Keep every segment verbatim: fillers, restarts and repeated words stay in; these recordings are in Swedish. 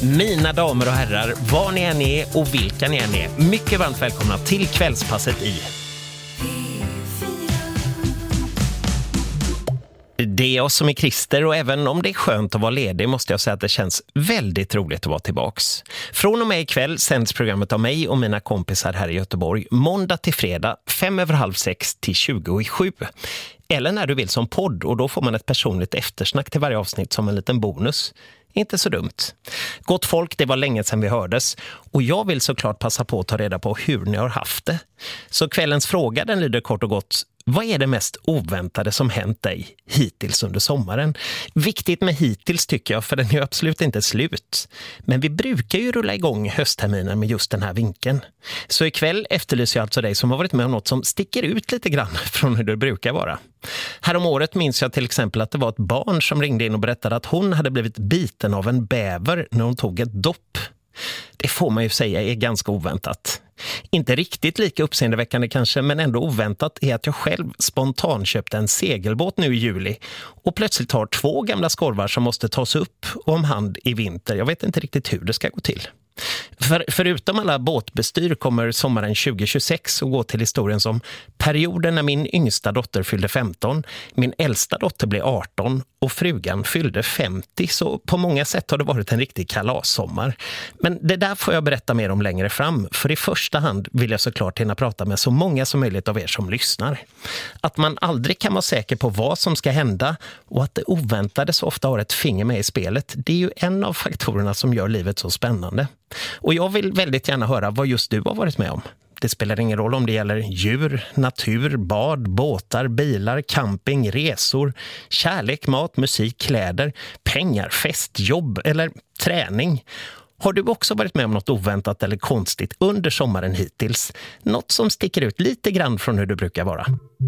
Mina damer och herrar, var ni än är och vilka ni än är, mycket varmt välkomna till Kvällspasset i Det är jag som är Christer, och även om det är skönt att vara ledig måste jag säga att det känns väldigt roligt att vara tillbaks. Från och med ikväll sänds programmet av mig och mina kompisar här i Göteborg måndag till fredag, fem över halv sex till tjugo i sju. Eller när du vill som podd, och då får man ett personligt eftersnack till varje avsnitt som en liten bonus. Inte så dumt. Gott folk, det var länge sedan vi hördes, och jag vill såklart passa på att ta reda på hur ni har haft det. Så kvällens fråga, den lyder kort och gott: vad är det mest oväntade som hänt dig hittills under sommaren? Viktigt med hittills tycker jag, för den är ju absolut inte slut. Men vi brukar ju rulla igång höstterminen med just den här vinkeln. Så ikväll efterlyser jag alltså dig som har varit med om något som sticker ut lite grann från hur det brukar vara. Här om året minns jag till exempel att det var ett barn som ringde in och berättade att hon hade blivit biten av en bäver när hon tog ett dopp. Det får man ju säga är ganska oväntat. Inte riktigt lika uppseendeväckande kanske, men ändå oväntat är att jag själv spontant köpte en segelbåt nu i juli och plötsligt har två gamla skorvar som måste tas upp om hand i vinter. Jag vet inte riktigt hur det ska gå till. För, förutom alla båtbestyr kommer sommaren tjugo tjugosex att gå till historien som perioden när min yngsta dotter fyllde femton, min äldsta dotter blev arton och frugan fyllde femtio, så på många sätt har det varit en riktig kalassommar. Men det där får jag berätta mer om längre fram, för i första hand vill jag såklart hinna prata med så många som möjligt av er som lyssnar. Att man aldrig kan vara säker på vad som ska hända och att det oväntade så ofta har ett finger med i spelet, det är ju en av faktorerna som gör livet så spännande. Och jag vill väldigt gärna höra vad just du har varit med om. Det spelar ingen roll om det gäller djur, natur, bad, båtar, bilar, camping, resor, kärlek, mat, musik, kläder, pengar, fest, jobb eller träning. Har du också varit med om något oväntat eller konstigt under sommaren hittills? Något som sticker ut lite grann från hur du brukar vara?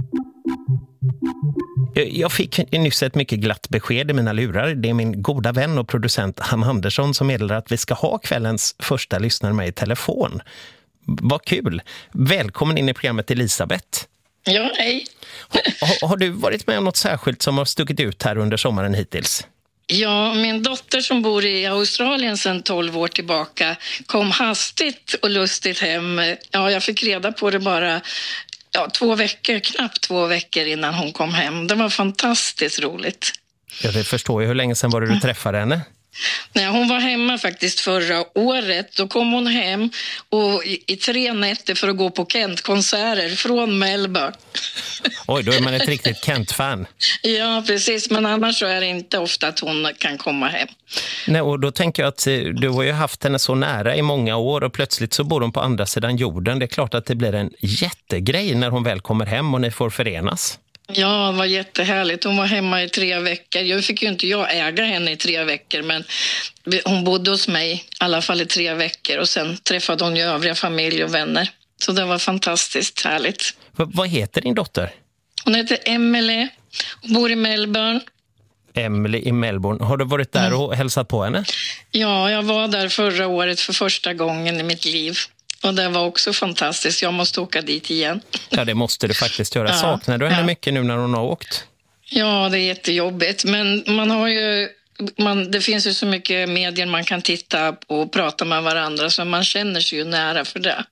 Jag fick nyss ett mycket glatt besked i mina lurar. Det är min goda vän och producent Hanna Andersson som meddelar att vi ska ha kvällens första lyssnare med i telefon. Vad kul! Välkommen in i programmet, Elisabeth. Ja, hej. Har, har du varit med om något särskilt som har stuckit ut här under sommaren hittills? Ja, min dotter som bor i Australien sedan tolv år tillbaka kom hastigt och lustigt hem. Ja, jag fick reda på det bara ja, två veckor, knappt två veckor innan hon kom hem. Det var fantastiskt roligt. Ja, det förstår jag. Hur länge sedan var det du träffade henne? Nej, hon var hemma faktiskt förra året. Då kom hon hem och i, i tre nätter för att gå på Kent-konserter från Melbourne. Oj, då är man ett riktigt Kent-fan. Ja, precis. Men annars så är det inte ofta att hon kan komma hem. Nej, och då tänker jag att du har ju haft henne så nära i många år och plötsligt så bor hon på andra sidan jorden. Det är klart att det blir en jättegrej när hon väl kommer hem och ni får förenas. Ja, det var jättehärligt. Hon var hemma i tre veckor. Jag fick ju inte jag äga henne i tre veckor, men hon bodde hos mig i alla fall i tre veckor. Och sen träffade hon ju övriga familj och vänner. Så det var fantastiskt härligt. V- vad heter din dotter? Hon heter Emily och bor i Melbourne. Emily i Melbourne. Har du varit där och mm. hälsat på henne? Ja, jag var där förra året för första gången i mitt liv. Och det var också fantastiskt. Jag måste åka dit igen. Ja, det måste du faktiskt göra. Ja, saknar du henne ja. mycket nu när hon har åkt? Ja, det är jättejobbigt. Men man har ju... Man, det finns ju så mycket medier man kan titta på och prata med varandra, så man känner sig ju nära för det.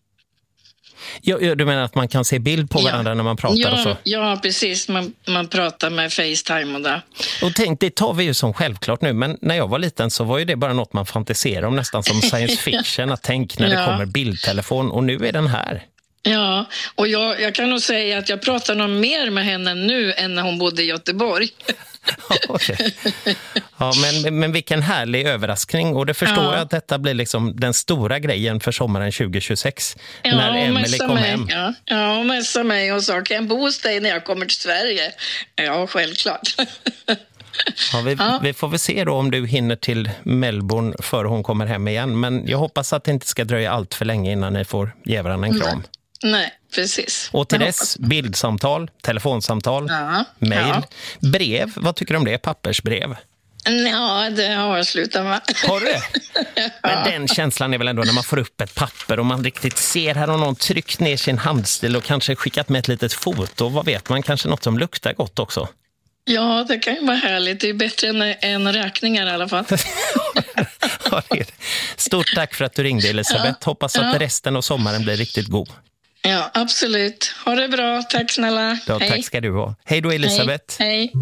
Ja, du menar att man kan se bild på varandra ja. när man pratar ja, och så? Ja, precis. Man, man pratar med FaceTime och det. Och tänk, det tar vi ju som självklart nu, men när jag var liten så var ju det bara något man fantiserade om, nästan som science fiction, att tänk när ja. det kommer bildtelefon, och nu är den här. Ja, och jag, jag kan nog säga att jag pratar nog mer med henne nu än när hon bodde i Göteborg. Okay. Ja, men, men vilken härlig överraskning, och det förstår ja. jag att detta blir liksom den stora grejen för sommaren tjugo tjugosex ja, när Emily kom mig. hem. Ja, ja, hon messade mig och sa, kan jag bo hos dig när jag kommer till Sverige? Ja, självklart. Ja, vi, ja. vi får väl se då om du hinner till Melbourne för hon kommer hem igen, men jag hoppas att det inte ska dröja allt för länge innan ni får ge varandra en kram. Nej. Nej, precis. Och till dess, bildsamtal, telefonsamtal, ja, mejl, ja. brev. Vad tycker du om det? Pappersbrev? Ja, det har jag slutat med. Har du det? Ja. Men den känslan är väl ändå när man får upp ett papper och man riktigt ser här, har någon tryckt ner sin handstil och kanske skickat med ett litet foto. Vad vet man? Kanske något som luktar gott också. Ja, det kan ju vara härligt. Det är bättre än, än räkningar i alla fall. Ja, det är det. Stort tack för att du ringde, Elisabeth. Ja. Hoppas att ja. resten av sommaren blir riktigt god. Ja, absolut. Ha det bra. Tack snälla. Ja, tack ska du ha. Hej då, Elisabeth. Hej. Hej.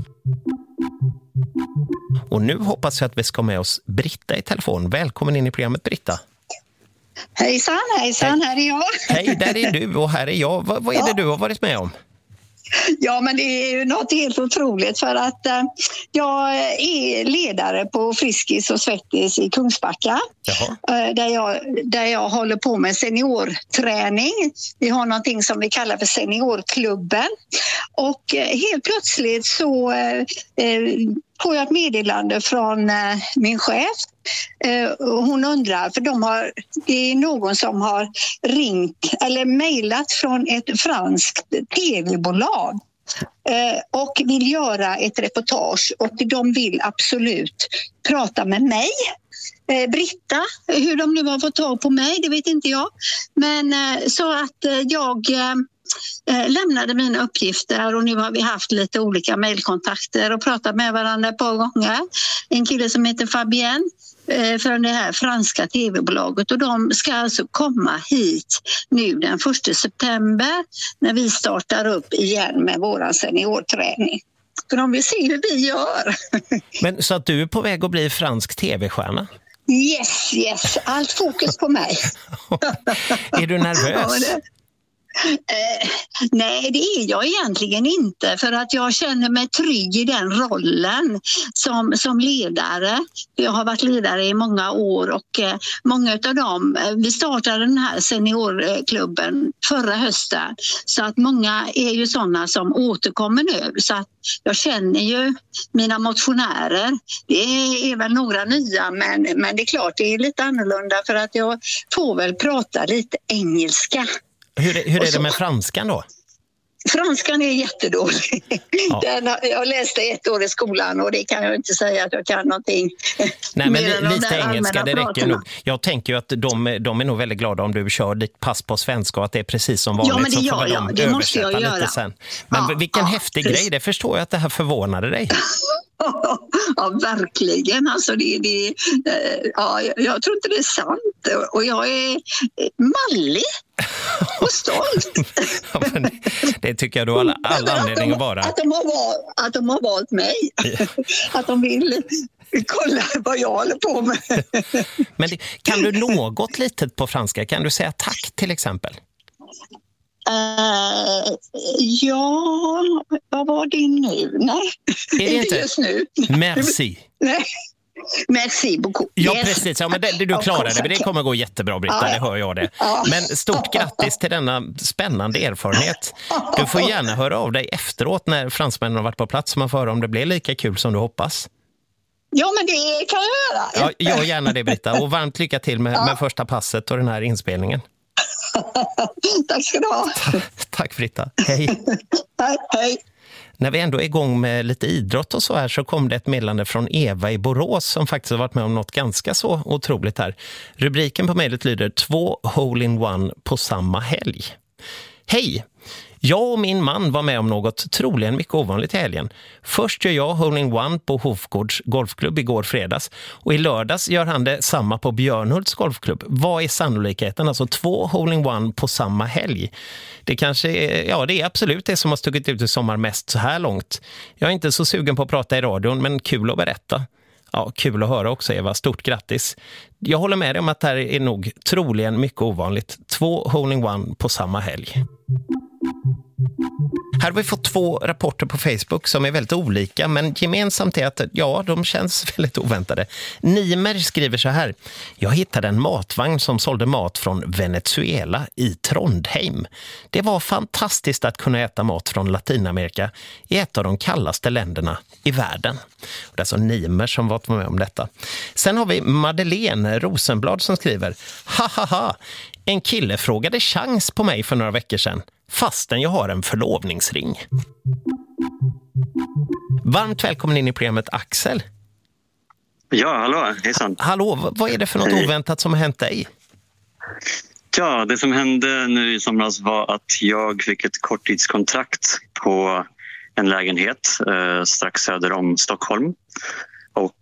Och nu hoppas jag att vi ska med oss Britta i telefon. Välkommen in i programmet, Britta. Hejsan, hejsan, Hej. Här är jag. Hej, där är du och här är jag. Vad, vad är ja. det du har varit med om? Ja, men det är ju något helt otroligt för att eh, jag är ledare på Friskis och Svettis i Kungsbacka. Eh, där, jag, där jag håller på med seniorträning. Vi har någonting som vi kallar för seniorklubben. Och eh, helt plötsligt så eh, får jag ett meddelande från eh, min chef. Uh, hon undrar, för de har, det är någon som har ringt eller mejlat från ett franskt tv-bolag uh, och vill göra ett reportage, och de vill absolut prata med mig. uh, Britta, hur de nu har fått tag på mig, det vet inte jag, men uh, så att uh, jag uh, lämnade mina uppgifter, och nu har vi haft lite olika mejlkontakter och pratat med varandra ett par gånger. En kille som heter Fabien från det här franska tv-bolaget, och de ska alltså komma hit nu den första september när vi startar upp igen med våran seniorträning. För de vill se hur vi gör. Men så att du är på väg att bli fransk tv-stjärna? Yes, yes. Allt fokus på mig. Är du nervös? Ja, Eh, nej, det är jag egentligen inte, för att jag känner mig trygg i den rollen som, som ledare. Jag har varit ledare i många år, och eh, många av dem, eh, vi startade den här seniorklubben förra hösten, så att många är ju sådana som återkommer nu, så att jag känner ju mina motionärer. Det är, är väl några nya, men, men det är klart det är lite annorlunda för att jag får väl prata lite engelska. Hur är, hur är det med franskan då? Franskan är jättedålig. Ja. Den, jag läste ett år i skolan, och det kan jag inte säga att jag kan någonting. Nej, men li, lite engelska, det räcker nog. Jag tänker ju att de, de är nog väldigt glada om du kör ditt pass på svenska, och att det är precis som vanligt. Ja, men det så gör får jag. De det måste jag göra. Lite sen. Men ja, vilken ja, häftig precis. grej, det förstår jag att det här förvånade dig. Ja, verkligen. Alltså det, det, ja, jag tror inte det är sant. Och jag är mallig och stolt. Ja, men det, det tycker jag då alla, alla anledning att vara. Att de har valt, att de har valt mig. Ja. Att de vill kolla vad jag håller på med. Men det, kan du något litet på franska? Kan du säga tack till exempel? Uh, ja, vad var det nu? Nej, är det inte just nu. Merci. Nej. Merci beaucoup. Ja, precis. Ja, men det, du klarar det. Men det kommer gå jättebra, Britta. Ja, ja. Det hör jag det. Ja. Men stort grattis till denna spännande erfarenhet. Du får gärna höra av dig efteråt när fransmännen har varit på plats, så man får höra om det blir lika kul som du hoppas. Ja, men det kan jag göra. Ja, jag gärna det, Britta. Och varmt lycka till med, ja. med första passet och den här inspelningen. Tack ska du ha. Ta- tack, Britta. Hej. Hej, hej. När vi ändå är igång med lite idrott och så här, så kom det ett meddelande från Eva i Borås som faktiskt har varit med om något ganska så otroligt här. Rubriken på mejlet lyder två hole-in-one på samma helg. Hej! Jag och min man var med om något troligen mycket ovanligt i helgen. Först gör jag hole-in-one på Hofgårds golfklubb igår fredags, och i lördags gör han det samma på Björnhults golfklubb. Vad är sannolikheten? Alltså två hole-in-one på samma helg. Det kanske är, ja, det är absolut det som har stuckit ut i sommar mest så här långt. Jag är inte så sugen på att prata i radion, men kul att berätta. Ja, kul att höra också, Eva. Stort grattis. Jag håller med dig om att det här är nog troligen mycket ovanligt. Två hole-in-one på samma helg. Här har vi fått två rapporter på Facebook som är väldigt olika, men gemensamt är att ja, de känns väldigt oväntade. Nimer skriver så här: jag hittade en matvagn som sålde mat från Venezuela i Trondheim. Det var fantastiskt att kunna äta mat från Latinamerika i ett av de kallaste länderna i världen. Och det är alltså Nimer som varit med om detta. Sen har vi Madeleine Rosenblad som skriver: ha ha ha, en kille frågade chans på mig för några veckor sedan, fastän jag har en förlovningsring. Varmt välkommen in i programmet, Axel. Ja, hallå, hejsan. Hallå, vad är det för något Hej. oväntat som har hänt dig? Ja, det som hände nu i somras var att jag fick ett korttidskontrakt på en lägenhet eh, strax söder om Stockholm. Och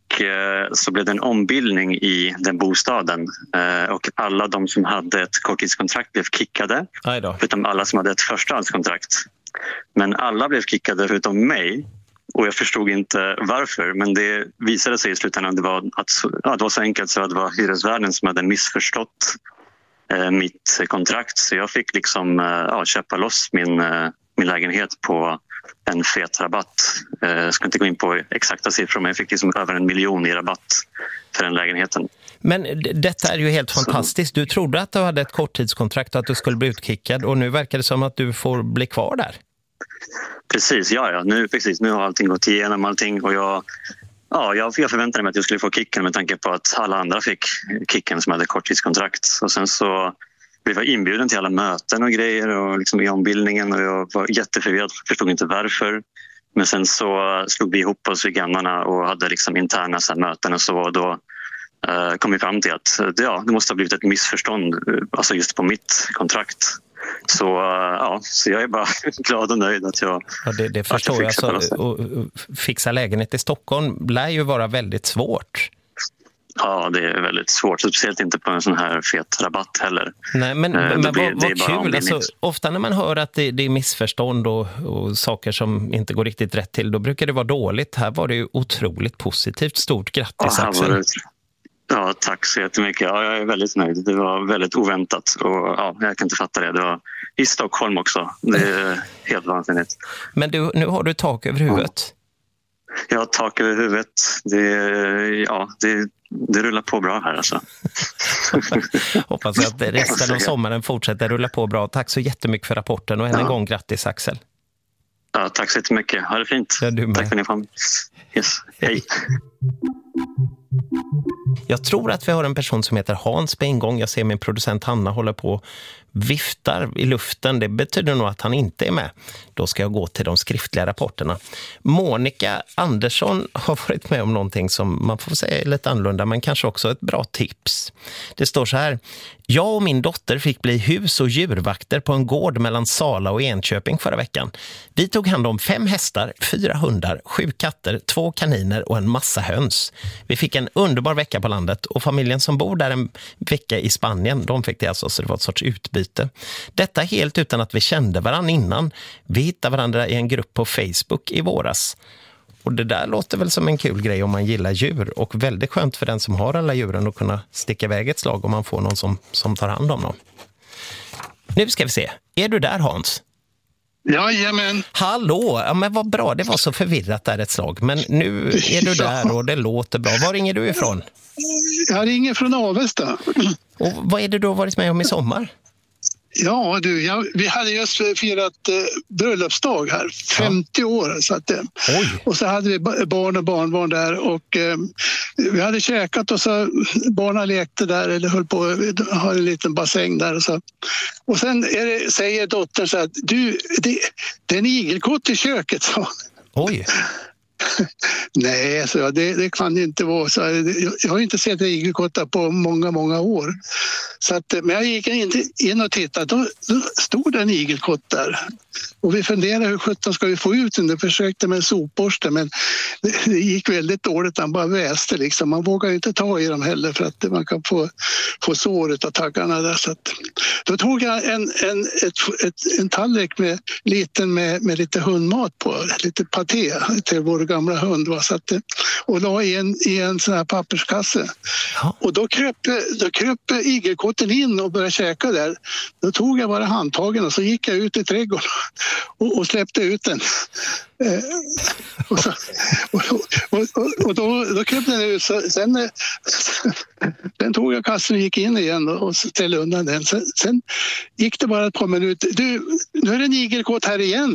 och eh, så blev det en ombildning i den bostaden eh, och alla de som hade ett korttidskontrakt blev kickade, förutom alla som hade ett förstahandskontrakt. Men alla blev kickade förutom mig och jag förstod inte varför, men det visade sig i slutändan att det var, att, ja, det var så enkelt så att det var hyresvärden som hade missförstått eh, mitt kontrakt, så jag fick liksom eh, ja, köpa loss min, eh, min lägenhet på en fet rabatt. Jag ska inte gå in på exakta siffror, men jag fick liksom över en miljon i rabatt för den lägenheten. Men d- detta är ju helt fantastiskt. Du trodde att du hade ett korttidskontrakt och att du skulle bli utkickad och nu verkar det som att du får bli kvar där. Precis, ja, ja. Nu, precis. Nu har allting gått igenom allting och jag, ja, jag, jag förväntade mig att jag skulle få kicken med tanke på att alla andra fick kicken som hade korttidskontrakt. Och sen så vi var inbjuden till alla möten och grejer och liksom i ombildningen och jag var jätteförvirrad, förstod inte varför. Men sen så slog vi ihop oss i grannarna och hade liksom interna så här möten och så och då uh, kom vi fram till att ja, det måste ha blivit ett missförstånd alltså just på mitt kontrakt. Så uh, ja, så jag är bara glad och nöjd att jag... Ja, det, det förstår jag. Alltså, och, och fixa lägenhet i Stockholm lär ju vara väldigt svårt. Ja, det är väldigt svårt. Speciellt inte på en sån här fet rabatt heller. Nej, men, eh, men blir, vad, vad kul. Alltså, ofta när man hör att det, det är missförstånd och, och saker som inte går riktigt rätt till, då brukar det vara dåligt. Här var det ju otroligt positivt. Stort grattis, ja, Axel. Det, ja, tack så jättemycket. Ja, jag är väldigt nöjd. Det var väldigt oväntat. Och ja, jag kan inte fatta det. Det var i Stockholm också. Det är helt vansinnigt. Men du, nu har du tak över huvudet. Ja, jag har tak över huvudet. Det, ja, det Det rullar på bra här alltså. Hoppas att resten av sommaren fortsätter rulla på bra. Tack så jättemycket för rapporten och än en ja. gång grattis, Axel. Ja, tack så jättemycket. Ha det fint. Ja, du med. Tack för din familj. Yes. Hej. Jag tror att vi har en person som heter Hans på ingång. Jag ser min producent Hanna hålla på viftar i luften. Det betyder nog att han inte är med. Då ska jag gå till de skriftliga rapporterna. Monica Andersson har varit med om någonting som man får säga är lite annorlunda, men kanske också ett bra tips. Det står så här: jag och min dotter fick bli hus- och djurvakter på en gård mellan Sala och Enköping förra veckan. Vi tog hand om fem hästar, fyra hundar, sju katter, två kaniner och en massa höns. Vi fick en underbar vecka på landet och familjen som bor där en vecka i Spanien, de fick det alltså, så det var ett sorts utbyte. Detta helt utan att vi kände varandra innan. Vi hittade varandra i en grupp på Facebook i våras. Och det där låter väl som en kul grej om man gillar djur, och väldigt skönt för den som har alla djuren att kunna sticka iväg ett slag om man får någon som, som tar hand om dem. Nu ska vi se. Är du där, Hans? Jajamän. Hallå, ja, men vad bra, det var så förvirrat där ett slag. Men nu är du där och det låter bra. Var ringer du ifrån? Jag ringer från Avesta. Och vad är det du har varit med om i sommar? Ja du, jag, vi hade just firat eh, bröllopsdag här, femtio ja. år. Så att, eh, och så hade vi barn och barnbarn där och eh, vi hade käkat och så barnen lekte där eller höll på att ha en liten bassäng där. Och, så. Och sen är det, säger dottern så att du, det, det är en igelkott i köket, så. Oj. Nej, så det, det kan inte vara så. Jag har inte sett igelkottar på många, många år. Så att, men jag gick in, in och tittade, då, då stod det en igelkott där. Och vi funderade hur sjutton ska vi få ut den. Jag försökte med en sopborste, men det, det gick väldigt dåligt. Han bara väste liksom. Man vågar inte ta i dem heller för att man kan få, få sår av taggarna där. Så att, då tog jag en, en, ett, ett, en tallrik med, liten med, med lite hundmat på, lite paté till vår gamla hund. Va? Så att, och la i en, i en sån här papperskasse. Ja. Och då kröp, då kröp igelkotten in och började käka där. Då tog jag bara handtagen och så gick jag ut i trädgården och, och släppte ut den. Eh, och, så, och, och, och, och då, då kröp den ut. Så, sen, sen tog jag kassen och gick in igen och, och ställde undan den. Sen, sen gick det bara ett par minuter. Du, nu är det en igelkott här igen.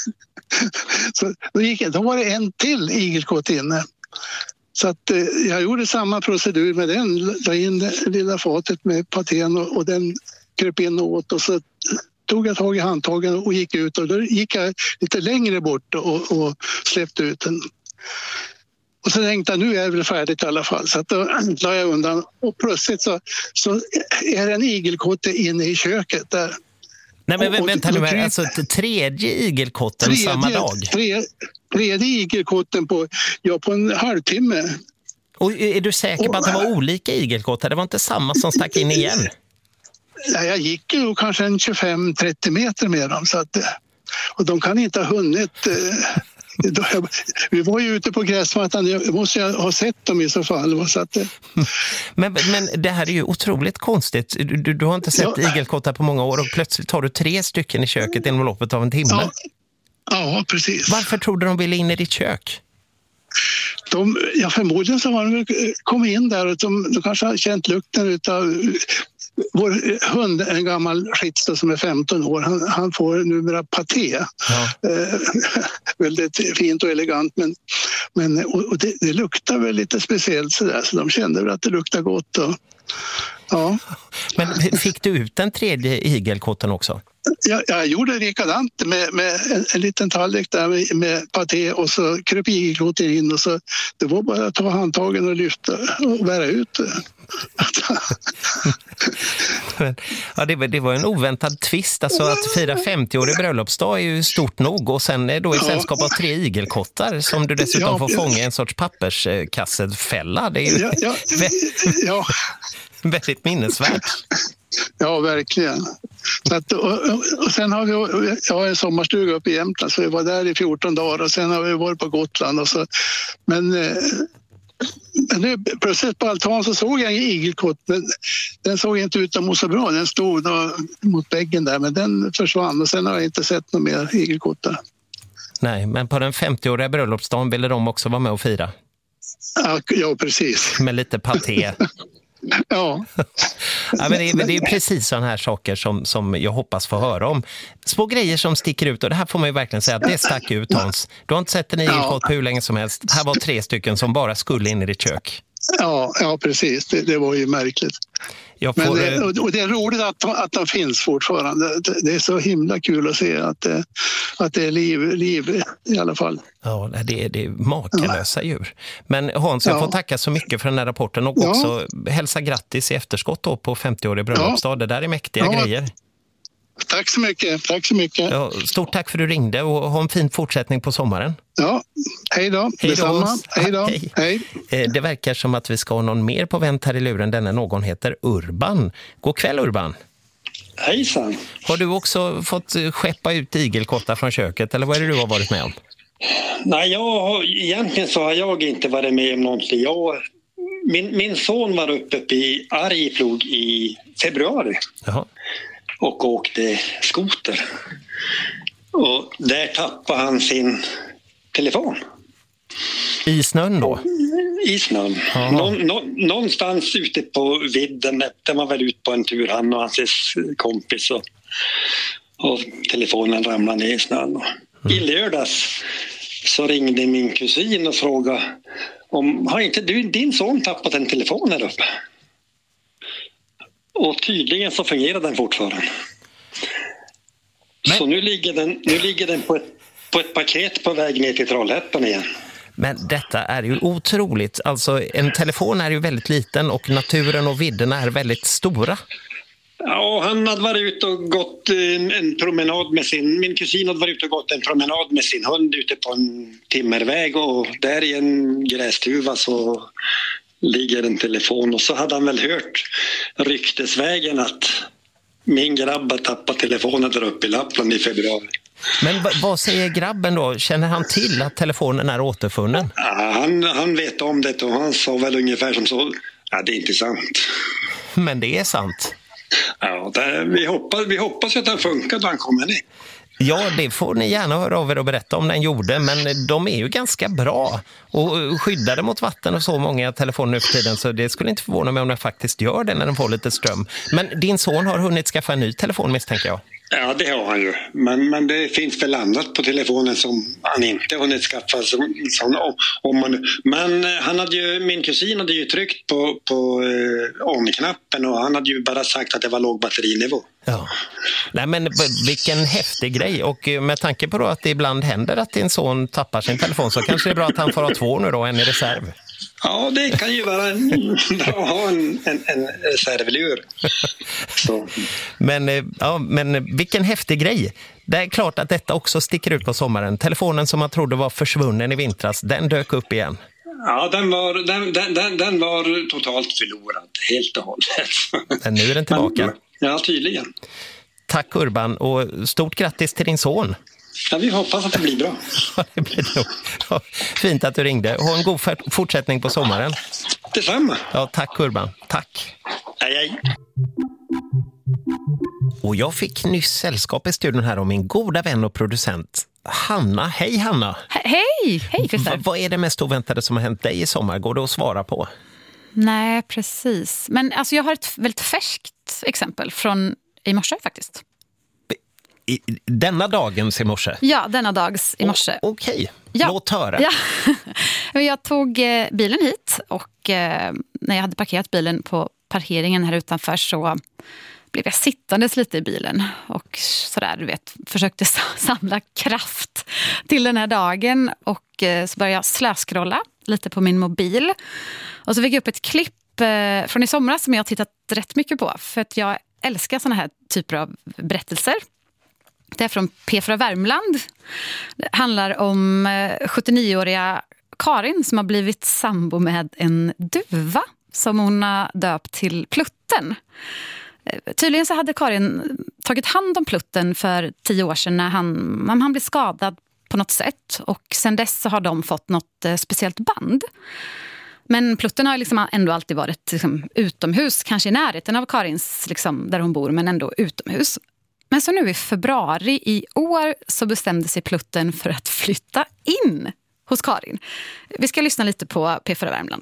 Så då, gick, då var det en till igelkott inne. Så att eh, jag gjorde samma procedur med den. La in det lilla fatet med patén och, och den kröp in och åt. Och så tog jag tag i handtagen och gick ut. Och då gick jag lite längre bort och, och släppte ut den. Och så tänkte jag, nu är det väl färdigt i alla fall. Så att då la jag undan. Och plötsligt så, så är det en igelkotte inne i köket där. Nej, men och, vänta nu här, alltså tredje igelkotten tredje, samma dag? Tre, tredje igelkotten på, ja, på en halvtimme. Och är du säker på att det var olika igelkottar? Det var inte samma som stack in igen? Ja, jag gick ju kanske en tjugofem till trettio meter med dem. Så att, och de kan inte ha hunnit... Eh, vi var ju ute på gräsmattan, jag måste ha sett dem i så fall. Så att, men, men det här är ju otroligt konstigt. Du, du har inte sett ja. igelkottar på många år och plötsligt tar du tre stycken i köket inom loppet av en timme. Ja, ja precis. Varför tror du de ville in i ditt kök? De, ja, förmodligen så har de kommit in där och de, de kanske har känt lukten utav vår hund, en gammal skitstå som är femton år, han, han får numera paté. Ja. Eh, väldigt fint och elegant, men, men och, och det, det luktar väl lite speciellt sådär, så de kände väl att det luktar gott. Och, ja. Men fick du ut den tredje igelkotten också? Jag, jag gjorde likadant med, med en, en liten tallrik där med, med paté och så kröp igelkotten in och så det var bara att ta handtagen och lyfta och bära ut. Ja, det, det var en oväntad twist. Alltså att fira femtio-årig bröllopsdag är ju stort nog och sen då i sällskap av tre igelkottar som du dessutom ja, får fånga i en sorts papperskassefälla. Det är ju ja, ja, väldigt, ja. väldigt minnesvärt. Ja, verkligen. Så att, och, och sen har vi, jag har en sommarstuga uppe i Jämtland så vi var där i fjorton dagar och sen har vi varit på Gotland. Och så, men men nu, plötsligt på altan så såg jag en igelkott, men den såg inte ut att må så bra. Den stod då mot väggen där, men den försvann och sen har jag inte sett några mer igelkottar. Nej, men på den femtio-åriga bröllopsdagen ville de också vara med och fira. Ja, ja precis. Med lite paté. Ja. Ja, men det, är, det är precis sådana här saker som, som jag hoppas få höra om. Små grejer som sticker ut, och det här får man ju verkligen säga att det stack ut, Hans. Du har inte sett en igelkott på hur länge som helst. Här var tre stycken som bara skulle in i ditt kök. Ja, ja precis. Det, det var ju märkligt. Jag får, Men det, och det är roligt att, att de finns fortfarande. Det är så himla kul att se att det, att det är liv, liv i alla fall. Ja, det är, det är makalösa ja. djur. Men Hans, jag ja. får tacka så mycket för den här rapporten och ja. också hälsa grattis i efterskott då på femtio-årig bröllopsdag. Ja. Det där är mäktiga ja. grejer. Tack så mycket, tack så mycket. Ja, stort tack för att du ringde och ha en fin fortsättning på sommaren. Ja, hej då. Hej Detsamma. Hej då. Hej. Hej. Det verkar som att vi ska ha någon mer på vänt här i luren. Denna någon heter Urban. God kväll Urban. Hejsan. Har du också fått skeppa ut igelkottar från köket eller vad är det du har varit med om? Nej, jag har, egentligen så har jag inte varit med om någonting. Jag, min, min son var uppe i Arjeplog i februari. Jaha. Och åkte skoter. Och där tappade han sin telefon. I snön då? I snön. Nå, nå, någonstans ute på vidden där man väl ut på en tur, han och hans kompis. Och, och telefonen ramlade ner i snön. Mm. I lördags så ringde min kusin och frågade om har inte du, din son tappat en telefon här uppe? Och tydligen så fungerar den fortfarande. Men... Så nu ligger den, nu ligger den på, ett, på ett paket på väg ner till Trollhättan igen. Men detta är ju otroligt. Alltså en telefon är ju väldigt liten och naturen och vidderna är väldigt stora. Ja, han hade varit ute och gått en, en promenad med sin... Min kusin hade varit ute och gått en promenad med sin hund ute på en timmerväg och där i en grästuva så... ligger en telefon och så hade han väl hört ryktesvägen att min grabb har tappat telefonen där uppe i Lappland i februari. Men v- vad säger grabben då? Känner han till att telefonen är återfunnen? Ja, han, han vet om det och han sa väl ungefär som så, ja det är inte sant. Men det är sant. Ja, det, vi, hoppas, vi hoppas att den funkar då han kommer ner. Ja, det får ni gärna höra av er och berätta om den gjorde, men de är ju ganska bra och skyddade mot vatten och så många telefoner nu för tiden, så det skulle inte förvåna mig om den faktiskt gör det när den får lite ström. Men din son har hunnit skaffa en ny telefon misstänker jag. Ja, det har han ju. Men, men det finns väl annat på telefonen som han inte har hunnit skaffa. Som, som, om man, men han hade ju, min kusin hade ju tryckt på, på eh, on-knappen och han hade ju bara sagt att det var låg batterinivå. Ja. Nej, men vilken häftig grej. Och med tanke på då att det ibland händer att din son tappar sin telefon så kanske det är bra att han får ha två nu då, en i reserv. Ja, det kan ju vara en, bra att ha en, en, en reservlur. Så. Men, ja, men vilken häftig grej. Det är klart att detta också sticker ut på sommaren. Telefonen som man trodde var försvunnen i vintras, den dök upp igen. Ja, den var, den, den, den, den var totalt förlorad, helt och hållet. Men nu är den tillbaka. Men, ja, tydligen. Tack Urban, och stort grattis till din son. Ja, vi hoppas att det blir bra. Ja, det blir nog. Ja, fint att du ringde. Ha en god fortsättning på sommaren. Detsamma. Ja, tack Urban. Tack. Hej, hej. Och jag fick nyss sällskap i studion här om min goda vän och producent Hanna. Hej Hanna! He- hej! Hej Christer! V- vad är det mest oväntade som har hänt dig i sommar? Går det att svara på? Nej, precis. Men alltså, jag har ett väldigt färskt exempel från i morse faktiskt. I, denna dagens i morse? Ja, denna dags i morse. O- Okej, okay. Ja. Låt höra. Ja. Jag tog eh, bilen hit och eh, när jag hade parkerat bilen på parkeringen här utanför så blev jag sittandes lite i bilen och sådär, du vet, försökte samla kraft till den här dagen och eh, så började jag slöskrolla lite på min mobil och så fick jag upp ett klipp eh, från i somras som jag har tittat rätt mycket på för att jag älskar såna här typer av berättelser. Det är från P fyra Värmland. Det handlar om eh, sjuttionioåriga Karin som har blivit sambo med en duva som hon har döpt till Plutten. Tydligen så hade Karin tagit hand om Plutten för tio år sedan när han, han blev skadad på något sätt. Och sen dess så har de fått något speciellt band. Men Plutten har liksom ändå alltid varit liksom utomhus, kanske i närheten av Karins, liksom, där hon bor, men ändå utomhus. Men så nu i februari i år så bestämde sig Plutten för att flytta in hos Karin. Vi ska lyssna lite på P fyra Värmland.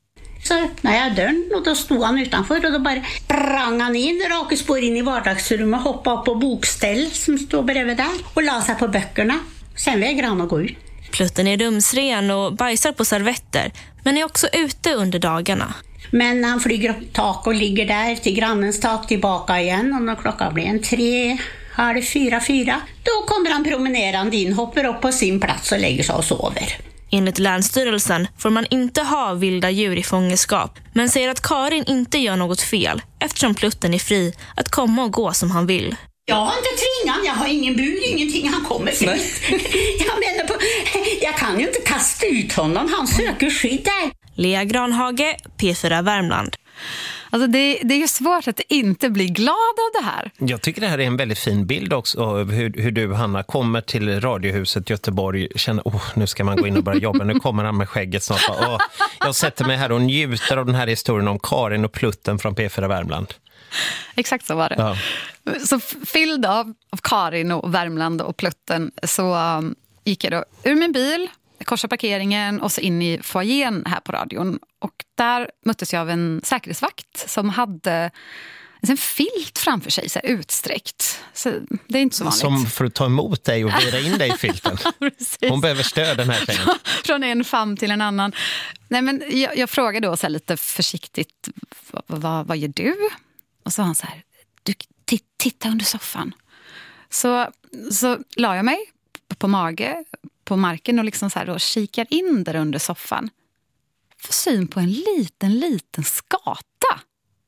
Så när jag dörren och då stod han utanför och då bara sprang han in, raka spår in i vardagsrummet, hoppade upp på bokställ som stod bredvid där och la sig på böckerna. Sen vägrade han att gå ut. Plutten är rumsren och bajsar på servetter, men är också ute under dagarna. Men han flyger upp tak och ligger där till grannens tak tillbaka igen och när klockan blir en tre, halv fyra, fyra, då kommer han promenerande in, hoppar upp på sin plats och lägger sig och sover. Enligt Länsstyrelsen får man inte ha vilda djur i fångenskap, men säger att Karin inte gör något fel eftersom Plutten är fri att komma och gå som han vill. Jag har inte tvingat, jag har ingen bur, ingenting, han kommer fritt. Jag menar på, jag kan ju inte kasta ut honom, han söker skydd där. Lea Granhage, P fyra Värmland. Alltså det, det är ju svårt att inte bli glad av det här. Jag tycker det här är en väldigt fin bild också av hur, hur du, Hanna, kommer till Radiohuset Göteborg, känner, åh, oh, nu ska man gå in och börja jobba, nu kommer han med skägget snart. Oh, jag sätter mig här och njuter av den här historien om Karin och Plutten från P fyra Värmland. Exakt så var det. Ja. Så fylld av, av Karin och Värmland och Plutten så um, gick jag då ur min bil, korsade parkeringen och så in i foajén här på radion. Och där möttes jag av en säkerhetsvakt som hade en filt framför sig, så här utsträckt. Så det är inte så vanligt. Som för att ta emot dig och vira in dig i filten. Hon behöver stöd, den här tjejen. Från en famn till en annan. Nej, men jag, jag frågade då så här lite försiktigt, vad, vad, vad gör du? Och så sa han så här, du, t- titta under soffan. Så, så la jag mig på mage på marken och liksom så här då kikar in där under soffan. Får syn på en liten, liten skata.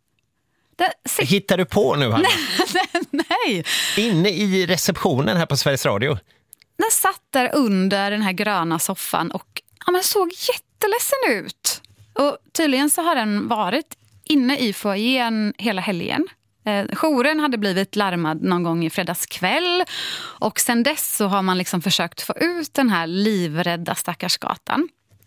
Det... Hittar du på nu, Hanna? nej, nej. Inne i receptionen här på Sveriges Radio. Den satt där under den här gröna soffan och ja, men såg jätteledsen ut. Och tydligen så har den varit inne i foajén hela helgen. Eh, jouren hade blivit larmad någon gång i fredagskväll och sen dess så har man liksom försökt få ut den här livrädda stackars skatan.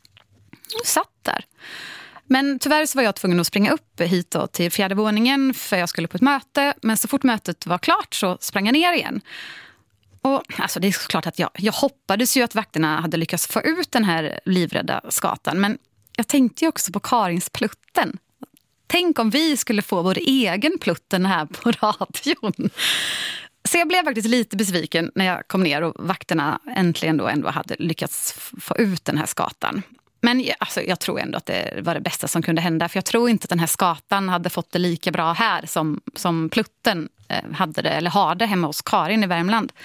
Och satt där. Men tyvärr så var jag tvungen att springa upp hit då till fjärde våningen för jag skulle på ett möte. Men så fort mötet var klart så sprang jag ner igen. Och alltså det är såklart att jag, jag hoppades ju att vakterna hade lyckats få ut den här livrädda skatan. Men jag tänkte ju också på Karins Plutten. Tänk om vi skulle få vår egen Plutten här på radion. Så jag blev faktiskt lite besviken när jag kom ner och vakterna äntligen då ändå hade lyckats få ut den här skatan. Men alltså, jag tror ändå att det var det bästa som kunde hända. För jag tror inte att den här skatan hade fått det lika bra här som, som Plutten eh, hade det, eller har det hemma hos Karin i Värmland.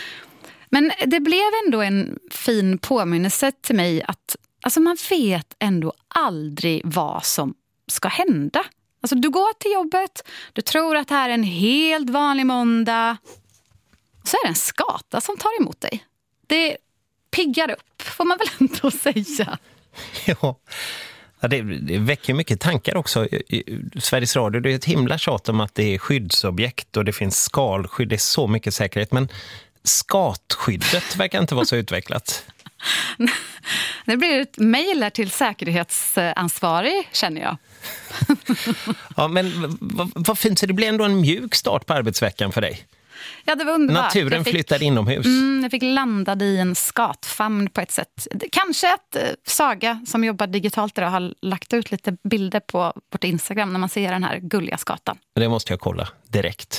Men det blev ändå en fin påminnelse till mig att alltså, man vet ändå aldrig vad som ska hända. Alltså, du går till jobbet, du tror att det här är en helt vanlig måndag. Och så är det en skata som tar emot dig. Det piggar upp, får man väl ändå säga. Ja. Ja, det, det väcker mycket tankar också. Sveriges Radio, det är ett himla tjat om att det är skyddsobjekt och det finns skalskydd, det är så mycket säkerhet. Men skatskyddet verkar inte vara så utvecklat. Det blir ett mejl till säkerhetsansvarig, känner jag. Ja, men vad, vad fint, så det blir ändå en mjuk start på arbetsveckan för dig. Ja, det var underbart. Naturen fick, flyttade inomhus. Mm, jag fick landa i en skatfamn på ett sätt. Kanske att eh, Saga som jobbar digitalt idag har lagt ut lite bilder på vårt Instagram när man ser den här gulliga skatan. Det måste jag kolla direkt.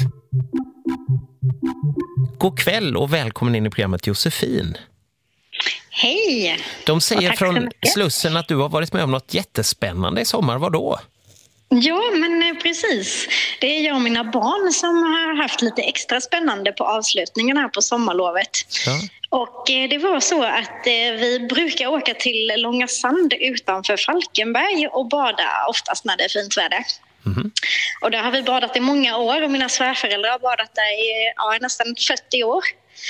God kväll och välkommen in i programmet Josefin. Hej! De säger från Slussen att du har varit med om något jättespännande i sommar. Vad då? Ja, men precis. Det är jag och mina barn som har haft lite extra spännande på avslutningen här på sommarlovet. Ja. Och det var så att vi brukar åka till Långa Sand utanför Falkenberg och bada oftast när det är fint väder. Mm-hmm. Och där har vi badat i många år och mina svärföräldrar har badat där i ja, nästan fyrtio år.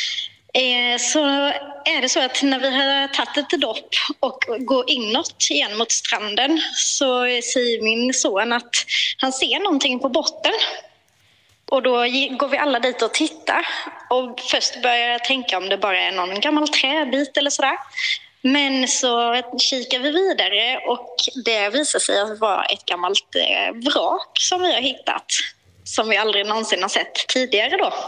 Så är det så att när vi har tagit ett dopp och går inåt igen mot stranden så säger min son att han ser någonting på botten. Och då går vi alla dit och tittar och först börjar jag tänka om det bara är någon gammal träbit eller sådär. Men så kikar vi vidare och det visar sig att vara ett gammalt vrak som vi har hittat som vi aldrig någonsin har sett tidigare då.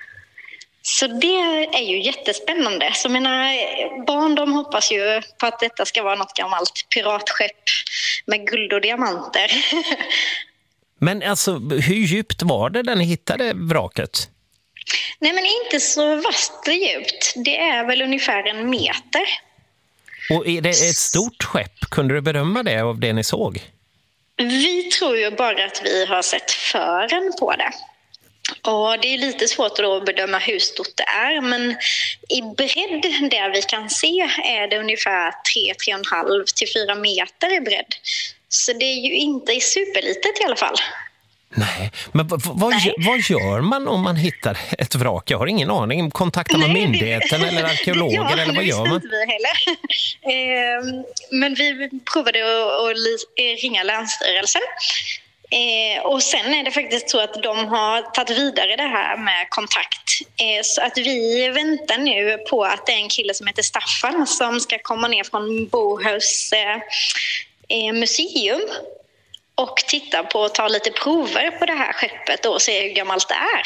Så det är ju jättespännande. Så mina barn, de hoppas ju på att detta ska vara något gammalt piratskepp med guld och diamanter. Men alltså, hur djupt var det när ni hittade vraket? Nej, men inte så vasst djupt. Det är väl ungefär en meter. Och är det ett stort skepp? Kunde du bedöma det av det ni såg? Vi tror ju bara att vi har sett fören på det. Och det är lite svårt att bedöma hur stort det är, men i bredd där vi kan se är det ungefär tre till tre och en halv till fyra meter i bredd. Så det är ju inte superlitet i alla fall. Nej, men vad, vad, Nej. vad gör man om man hittar ett vrak? Jag har ingen aning. Kontaktar man Nej, myndigheten det... eller arkeologer ja, eller vad gör man? Inte vi heller. Eh, men vi provade att, att ringa Länsstyrelsen. Eh, och sen är det faktiskt så att de har tagit vidare det här med kontakt. Eh, så att vi väntar nu på att det är en kille som heter Staffan som ska komma ner från Bohus eh, museum och titta på och ta lite prover på det här skeppet och se hur gammalt det är.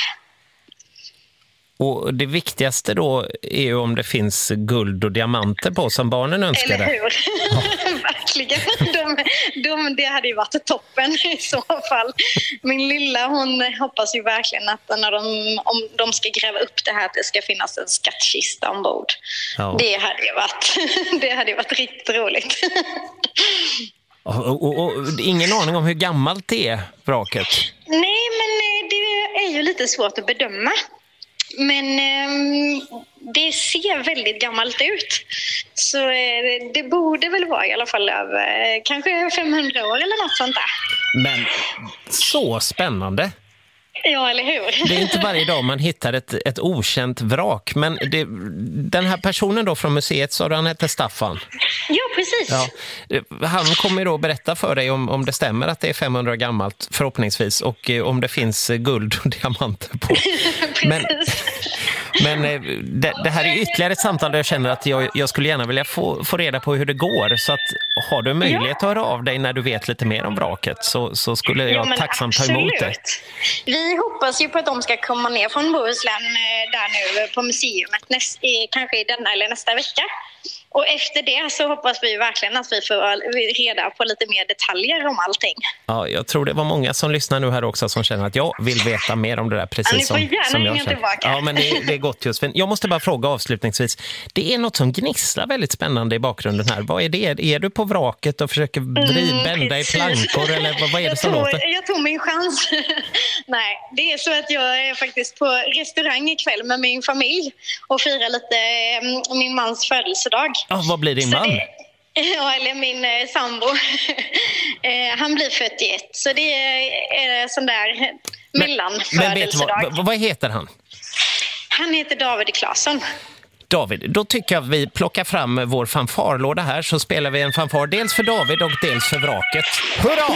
Och det viktigaste då är ju om det finns guld och diamanter på som barnen önskade. Eller hur? Ja. Verkligen. De, de, det hade ju varit toppen i så fall. Min lilla, hon hoppas ju verkligen att när de, om de ska gräva upp det här att det ska finnas en skattkista ombord. Ja. Det hade ju varit, det hade ju varit riktigt roligt. Och, och, och ingen aning om hur gammalt det är, vraket? Nej, men det är ju lite svårt att bedöma. Men eh, det ser väldigt gammalt ut. Så eh, det borde väl vara i alla fall över eh, kanske femhundra år eller något sånt där. Men så spännande. Ja, eller hur? Det är inte varje dag man hittar ett, ett okänt vrak. Men det, den här personen då från museet, så han heter Staffan. Ja, precis. Ja. Han kommer då berätta för dig om, om det stämmer att det är femhundra år gammalt, förhoppningsvis. Och eh, om det finns guld och diamanter på. Men, men eh, det, det här är ytterligare ett samtal där jag känner att jag, jag skulle gärna vilja få, få reda på hur det går. Så att har du möjlighet ja. att höra av dig när du vet lite mer om vraket så, så skulle jag ja, tacksamt ta emot det. Vi hoppas ju på att de ska komma ner från Bohuslän där nu på museet näst, kanske i denna eller nästa vecka. Och efter det så hoppas vi verkligen att vi får reda på lite mer detaljer om allting. Ja, jag tror det var många som lyssnar nu här också som känner att jag vill veta mer om det där precis ja, ni får som, som jag känner. Tillbaka. Ja, men det, det är gott just. Jag måste bara fråga avslutningsvis. Det är något som gnisslar väldigt spännande i bakgrunden här. Vad är det? Är du på vraket och försöker mm, bända i plankor eller vad, vad är det som jag låter? Tog, jag tog min chans. Nej, det är så att jag är faktiskt på restaurang ikväll med min familj och firar lite eh, min mans födelsedag. Ja, vad blir din man? Det, ja, eller min eh, sambo. eh, han blir fyrtioett, så det är eh, sån där mellanfödelsedag. Men vet du vad, vad heter han? Han heter David Claesson. David, då tycker jag att vi plockar fram vår fanfarlåda här, så spelar vi en fanfar dels för David och dels för vraket. Hurra!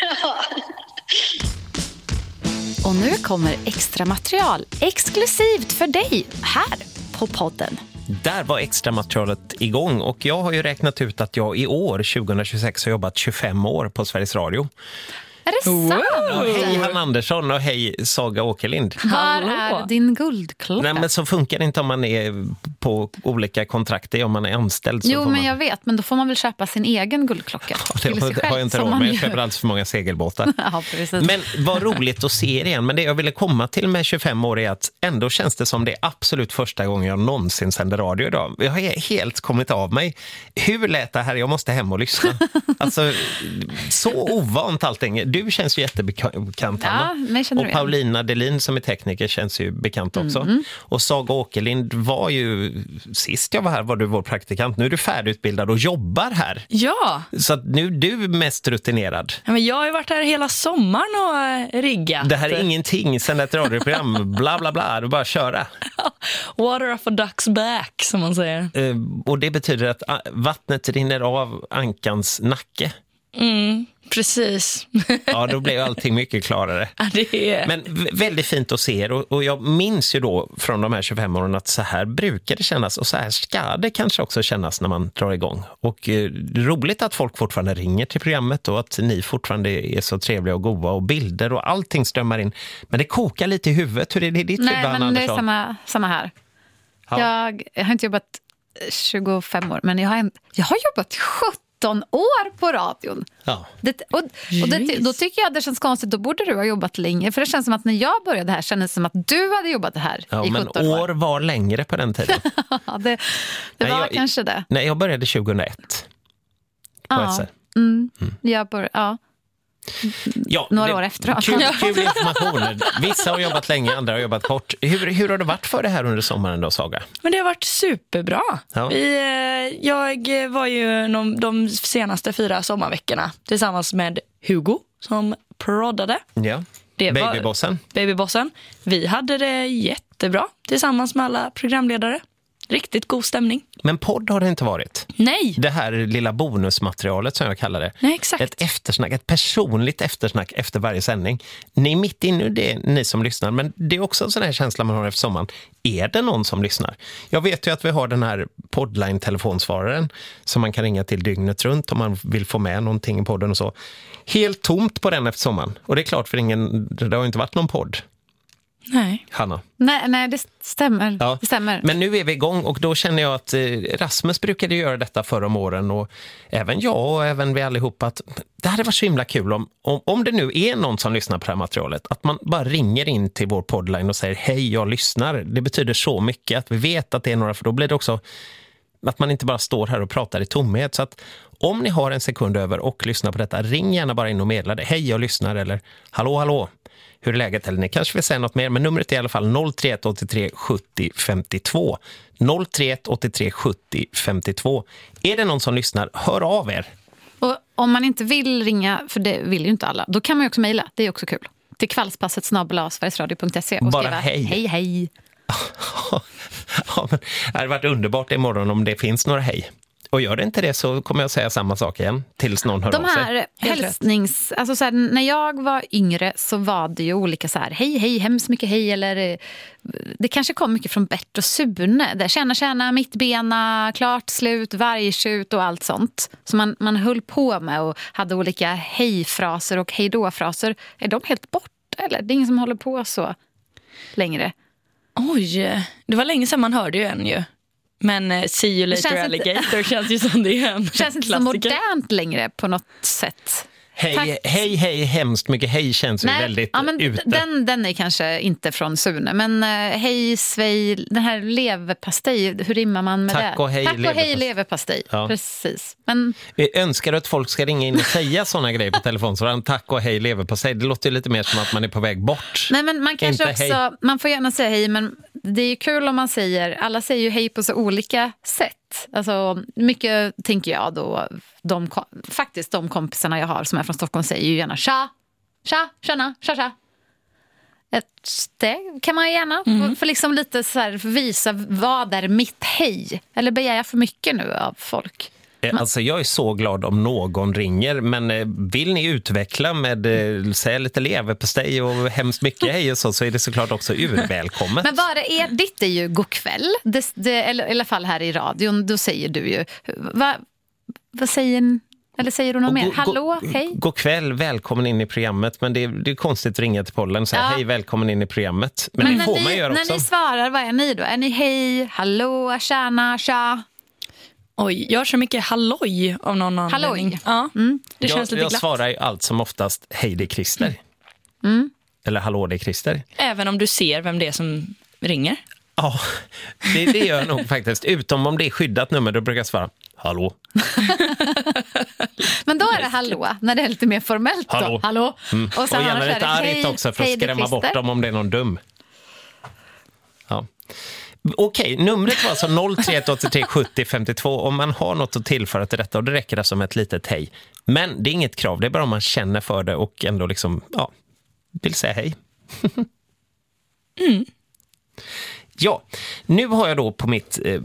Och nu kommer extra material exklusivt för dig här på podden. Där var extra materialet igång och jag har ju räknat ut att jag i år, tjugohundratjugosex, har jobbat tjugofem år på Sveriges Radio. Är det sant? Wow. Hej Hanna Andersson och hej Saga Åkerlind. Var är din guldklocka? Nej, men så funkar det inte om man är på olika kontrakt, om man är anställd. Så jo, men man... jag vet, men då får man väl köpa sin egen guldklocka. Ja, det har, det har jag inte råd med, jag köper alldeles för många segelbåtar. Ja, precis. Men vad roligt att se er igen. Men det jag ville komma till med tjugofem år är att ändå känns det som det är absolut första gången jag någonsin sänder radio idag. Jag har helt kommit av mig. Hur lät det här? Jag måste hem och lyssna. Alltså, så ovant allting. Du känns ju jättebekant, Hanna. Ja, och Paulina Delin som är tekniker känns ju bekant också. Mm. Och Saga Åkerlind var ju, sist jag var här var du vår praktikant. Nu är du färdigutbildad och jobbar här. Ja. Så att nu är du mest rutinerad. Ja, men jag har ju varit här hela sommaren och riggat. Det här är ingenting, sen ett radioprogram, bla bla bla, du bara köra. Water off a duck's back, som man säger. Uh, och det betyder att vattnet rinner av ankans nacke. Mm, precis. Ja, då blev allting mycket klarare. Ja, det är... Men väldigt fint att se er. Och, och jag minns ju då från de här tjugofem åren att så här brukar det kännas. Och så här ska det kanske också kännas när man drar igång. Och eh, roligt att folk fortfarande ringer till programmet och att ni fortfarande är så trevliga och goda och bilder och allting strömmar in. Men det kokar lite i huvudet. Hur är det i ditt huvud, Nej, men det är samma, samma här. Ja. Jag, jag har inte jobbat tjugofem år, men jag har, jag har jobbat sjutton år på radion. Ja. Det, och och det, då tycker jag att det känns konstigt, då borde du ha jobbat länge. För det känns som att när jag började här kändes det som att du hade jobbat här ja, i men sjutton år. år var längre på den tiden. det det nej, var jag, kanske det. Nej, jag började tjugohundraett på ja. S R. Mm. Mm. Jag började, ja. Ja, några det, år efteråt. Kul, kul information. Vissa har jobbat länge, andra har jobbat kort. Hur, hur har det varit för det här under sommaren då, Saga? Men det har varit superbra. Ja. Vi, jag var ju de, de senaste fyra sommarveckorna tillsammans med Hugo som proddade. Ja, det babybossen. Babybossen. Vi hade det jättebra tillsammans med alla programledare. Riktigt god stämning. Men podd har det inte varit. Nej. Det här lilla bonusmaterialet som jag kallar det. Nej, exakt. Ett eftersnack, ett personligt eftersnack efter varje sändning. Ni är mitt inne i det, ni som lyssnar. Men det är också en sån här känsla man har efter sommaren. Är det någon som lyssnar? Jag vet ju att vi har den här Podline-telefonsvararen som man kan ringa till dygnet runt om man vill få med någonting i podden och så. Helt tomt på den efter sommaren. Och det är klart för ingen, det har inte varit någon podd. Nej. Hanna. Nej, nej det stämmer. Ja. det stämmer. Men nu är vi igång och då känner jag att Rasmus brukade göra detta förra om åren och även jag och även vi allihopa att det hade varit så himla kul om, om, om det nu är någon som lyssnar på det här materialet att man bara ringer in till vår podline och säger hej, jag lyssnar. Det betyder så mycket att vi vet att det är några, för då blir det också att man inte bara står här och pratar i tomhet. Så att om ni har en sekund över och lyssnar på detta, ring gärna bara in och medla det. Hej, jag lyssnar eller hallå, hallå. Hur är läget? Eller ni kanske vill säga något mer, men numret är i alla fall noll tre ett åttiotre sjuttio femtiotvå. noll tre ett åttiotre sjuttio femtiotvå. Är det någon som lyssnar, hör av er. Och om man inte vill ringa, för det vill ju inte alla, då kan man ju också mejla. Det är också kul. Till kvällspasset snabel-a sverigesradio punkt se och bara skriva hej. Hej, hej. Ja, men det hade varit underbart imorgon om det finns några hej. Och gör det inte det så kommer jag säga samma sak igen tills någon hör De av sig. De här hälsnings... Alltså så här, när jag var yngre så var det ju olika så här, hej, hej, hemskt mycket hej. Eller det kanske kom mycket från Bert och Sune. Där tjäna, tjäna, mittbena, klart, slut, vargtjut och allt sånt. Så man, man höll på med och hade olika hej-fraser och hejdå-fraser. Är de helt borta eller? Det är ingen som håller på så längre. Oj, det var länge sedan man hörde ju en ju. Men uh, see you later alligator inte... känns ju som det är en känns inte så modernt längre på något sätt. Hej, hej, hej, hemskt mycket hej känns ju väldigt ja, men ute. Den, den är kanske inte från Sune, men uh, hej, svej, den här leverpastej, hur rimmar man med Tack det? Och hej, Tack och leverpastej. hej, leverpastej. Ja. Precis. Men... Vi önskar att folk ska ringa in och säga sådana grejer på telefon. Så tack och hej, leverpastej. Det låter ju lite mer som att man är på väg bort. Nej, men man kanske inte också, hej. Man får gärna säga hej, men det är ju kul om man säger, alla säger ju hej på så olika sätt. Alltså mycket tänker jag då, de, faktiskt de kompisarna jag har som är från Stockholm säger ju gärna tja, tja, tjena, tja, tja. Det kan man gärna. Mm. För liksom lite så här, visa vad är mitt hej. Eller begär jag för mycket nu av folk? Alltså jag är så glad om någon ringer, men vill ni utveckla med säga lite leverpastej och hemskt mycket hej och så, så är det såklart också urvälkommet. Men bara är, ditt är ju god kväll, det, det, eller i alla fall här i radion, då säger du ju, vad, vad säger eller säger du något mer? Hallå, hej. God kväll, välkommen in i programmet. Men det är, det är konstigt att ringa till pollen och säga ja. Hej, välkommen in i programmet. Men, men det får ni, man göra när också. När ni svarar, vad är ni då? Är ni hej, hallå, tjena, tja? Oj, jag kör mycket halloj av någon halloj. anledning. Ja, mm, det jag, känns lite jag glatt. svarar ju allt som oftast hej, det är Christer. Mm. Eller hallå, det är Christer. Även om du ser vem det är som ringer? Ja, det, det gör jag nog faktiskt. Utom om det är skyddat nummer, då brukar jag svara hallå. Men då är det hallå, när det är lite mer formellt då. Hallå. hallå. Mm. Och, och gärna lite argt också för att skrämma bort dem om det är någon dum. Ja. Okej, numret var alltså noll tre ett åtta tre sjuttio femtiotvå om man har något att tillföra till detta, och det räcker som ett litet hej. Men det är inget krav, det är bara om man känner för det och ändå liksom, ja, vill säga hej. mm. Ja, nu har jag då på mitt eh,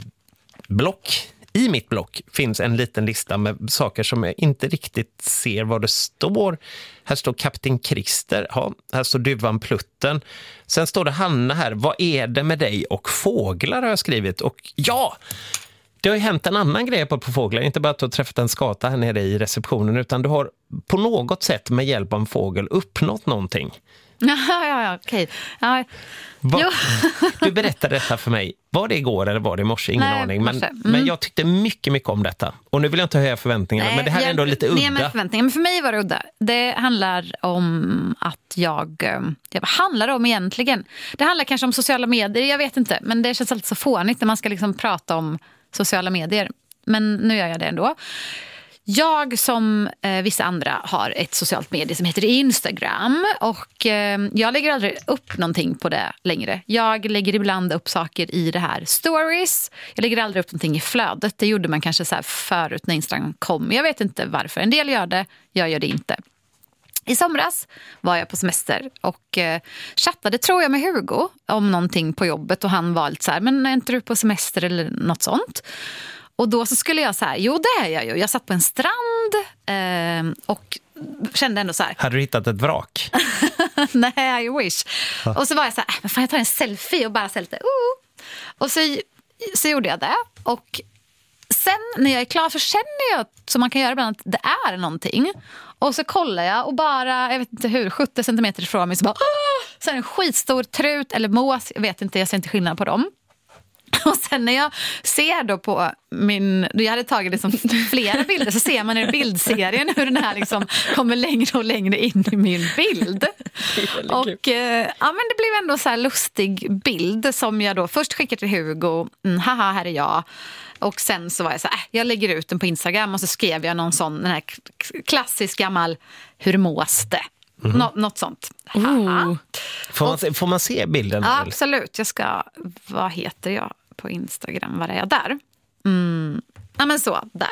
block, i mitt block finns en liten lista med saker som jag inte riktigt ser vad det står. Här står Kapten Christer, ja, här står Duvan Plutten. Sen står det Hanna här, vad är det med dig och fåglar har jag skrivit. Och ja, det har ju hänt en annan grej på, på fåglar. Inte bara att du har träffat en skata här nere i receptionen, utan du har på något sätt med hjälp av en fågel uppnått någonting. Ja, ja, ja, okej. Ja. Va? Du berättade detta för mig. Var det igår eller var det i morse? Ingen Nej, aning. Men, mm. men jag tyckte mycket, mycket om detta. Och nu vill jag inte höja förväntningarna. Nej, men det här jag, är ändå lite udda. Med förväntningar. Men för mig var det udda. Det handlar om att jag... Det handlar om egentligen. Det handlar kanske om sociala medier. Jag vet inte. Men det känns alltid så fånigt när man ska liksom prata om sociala medier. Men nu gör jag det ändå. Jag som eh, vissa andra har ett socialt medie som heter Instagram, och eh, jag lägger aldrig upp någonting på det längre. Jag lägger ibland upp saker i det här stories. Jag lägger aldrig upp någonting i flödet. Det gjorde man kanske så här förut när Instagram kom. Jag vet inte varför. En del gör det, jag gör det inte. I somras var jag på semester och eh, chattade, tror jag, med Hugo om någonting på jobbet, och han var lite så här, men är inte du på semester eller något sånt? Och då så skulle jag säga, jo det är jag ju. Jag satt på en strand eh, och kände ändå så här. Hade du hittat ett vrak? Nej, I wish. Ja. Och så var jag så här, men fan jag tar en selfie och bara så lite, oh. Och så, så gjorde jag det. Och sen när jag är klar så känner jag, som man kan göra ibland, att det är någonting. Och så kollar jag och bara, jag vet inte hur, sjuttio centimeter ifrån mig så bara, oh! Så är det en skitstor trut eller mås, jag vet inte, jag ser inte skillnad på dem. Och sen när jag ser då på min... Jag hade tagit liksom flera bilder, så ser man i bildserien hur den här liksom kommer längre och längre in i min bild. Och eh, ja, men det blev ändå så här lustig bild som jag då först skickade till Hugo. Mm, haha, här är jag. Och sen så var jag så här, äh, jag lägger ut den på Instagram, och så skrev jag någon sån, den här klassisk gammal, hur mås det? Mm. Nå- något sånt. Uh. Får, man se, får man se bilden? Ja, absolut. Jag ska... Vad heter jag på Instagram? Var är jag där? Mm. Ja, men så. Där.